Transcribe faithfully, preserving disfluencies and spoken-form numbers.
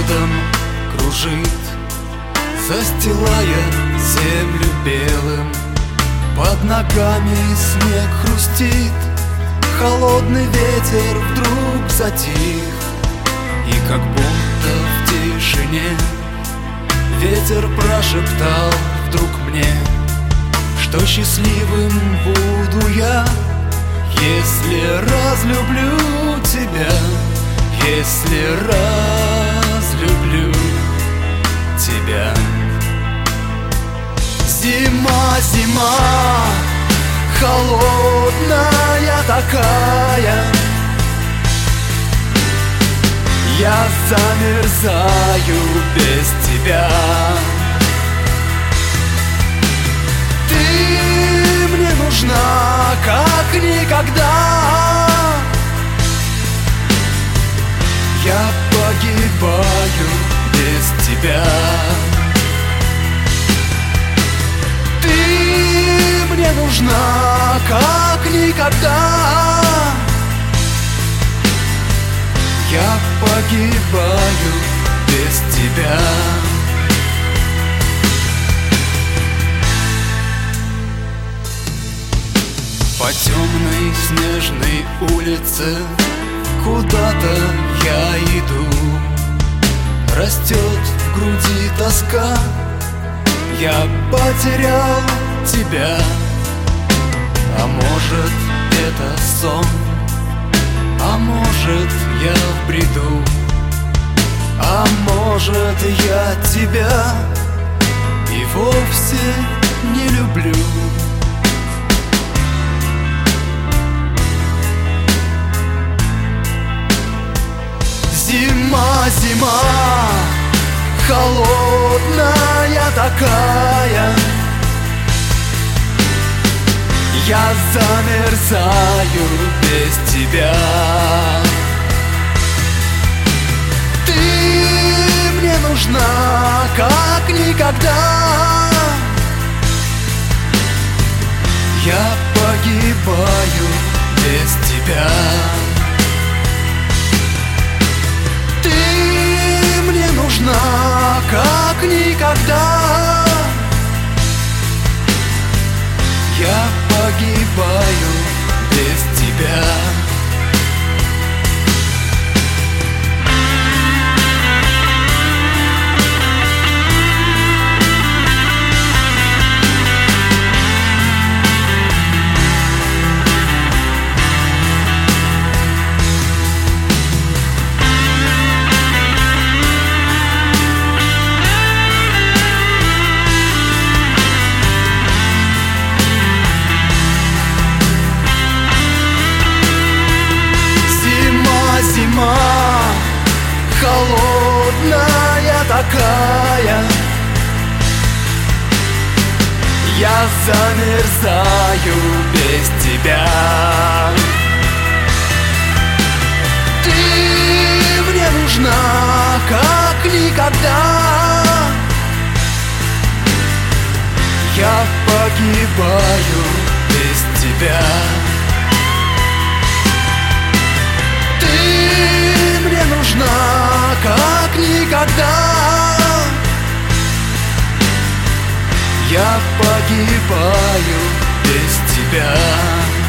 холодом кружит, застилая землю белым. Под ногами снег хрустит, холодный ветер вдруг затих. И как будто в тишине ветер прошептал вдруг мне, что счастливым буду я, если разлюблю тебя, если разлюблю тебя. Зима, зима, холодная такая, я замерзаю без тебя. Ты мне нужна, как никогда. Я погибаю без тебя. Ты мне нужна, как никогда. Я погибаю без тебя. По темной снежной улице куда-то я иду. Растет в груди тоска, я потерял тебя. А может, это сон, а может, я в бреду, а может, я тебя и вовсе не люблю. Зима, зима, холодная такая, я замерзаю без тебя. Ты мне нужна, как никогда. Я погибаю без тебя. Ты мне нужна, как никогда. Я погибаю без тебя. Зима, холодная такая, я замерзаю без тебя. Ты мне нужна, как никогда. Я погибаю без тебя. Мне нужна, как никогда. Я погибаю без тебя.